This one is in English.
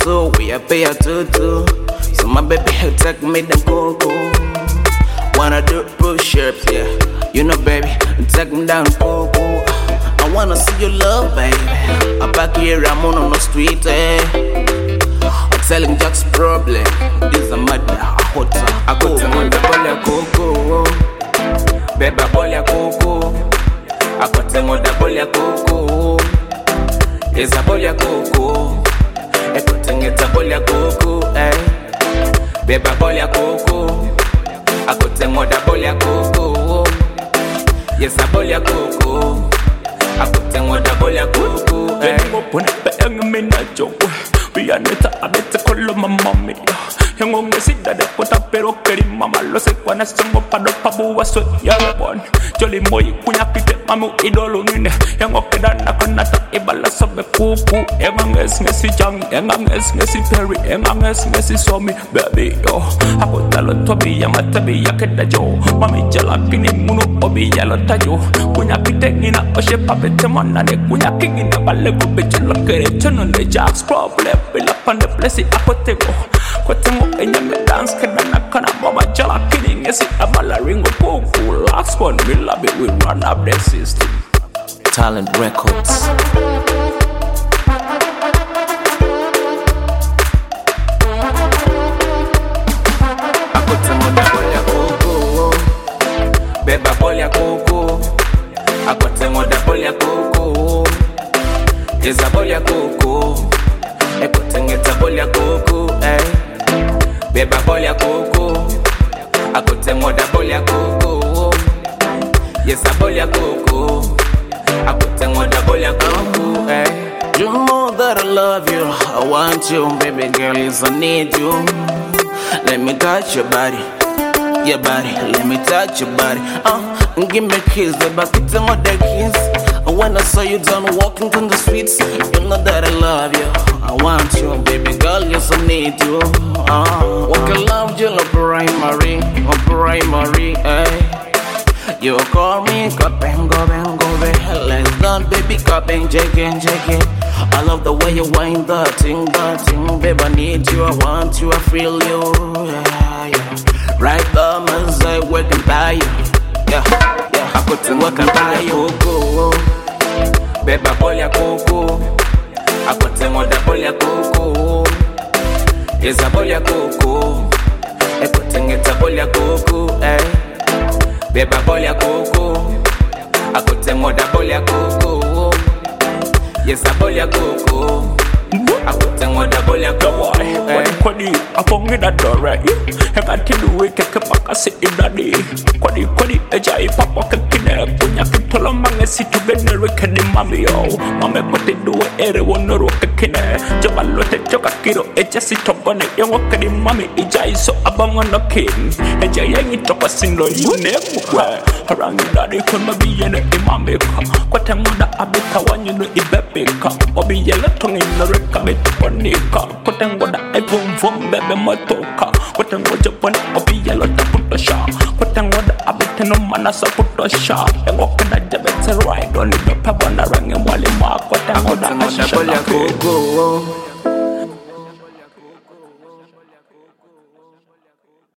so we a pay a tutu. So my baby he'll take me them coco. Wanna do push-ups, yeah. You know, baby, take me down coco. I wanna see your love, baby. I'm back here, I'm on the street, eh. I'm telling Jack's problem. This a mad hot. I go to my double coco. Baby, bolia coco. I got to my double coco. It's a bolia coco. I got to get a bolia coco, eh. Baby, bolia coco. I got to my bolia coco. Yes, a bolia coco. I put them with a bowl of cocoa. I'm up on it, I'm in a joke. We are not a better color, my mommy. Young on the seat that they put up a rocket in Mamma Losek when I sung up a pabu was so young born. Jolly Moy, Kunapit, Mamu, Idolun, young of the Nakanata, Ebalas of the cuckoo, Emang as Messi Jang, Emang as Messi Perry, Emang as Messi saw me, baby. Oh, I put a lot to be Yamatabi Yaketa Joe, Mammy Jalapini Munu, Obi Yalotajo, Kunapit in a ship of it, and a Kunaking in the Balago, bitch, look at it, turn on the Jack's problem, fill up on the place, Apotego. Kwatemo enyame dance kana kana mama jala kidding is it a malaringo poku last one we love it we run up the system Talent Records. Akwatemo da bolia coco beba bolia coco akwatemo da bolia coco is a bolia coco ekotengeta bolia coco eh. Beba bolia coco, I got them with a bolia coco. Yes, a bolia coco, I got them with a bolia coco. Eh. You know that I love you, I want you, baby girl, yes I need you. Let me touch your body, let me touch your body. Give me a kiss, baby, get them with the kiss. When I saw you down walking on the streets, you know that I love you. I want you, baby girl, yes I need you. Walk a love you, no primary, eh. You call me, go bang, let's done, baby, go bang, check it. I love the way you wind that thing, baby, I need you, I want you, I feel you, yeah. Right there, man, say, work and buy you, yeah. I put in work and buy you, go. Beba bolia coco, I put them on the bolia coco. It's a bolia coco, I put it a bolia coco, eh. Beba bolia coco, I put them on the bolia coco. Yes, a bolia coco, I put them on the bolia coco. Kwadi, upon me that door, right? Have I tell you we can come back and sit in that day? Kwadi, a jay papa can punya kitolo mange si to get the record in mammy, oh. Mame put it do everyone no rock a kine. Jabalote choka kiro, a jessie top on it, young walk in mammy, a jay so abang on the king. A jay ain't top a single, you never. Around the daddy could be in a imame. What a mother abita one you know, if a big cup, or be yellow tongue in the recommit for Nika. What a what I boom from baby motoka. What a what Japan, or be yellow to put a shot. What a what I bet no man as a put a shot. And walk in that debate right on the pub on the ring and while in mark. What a what I shall go.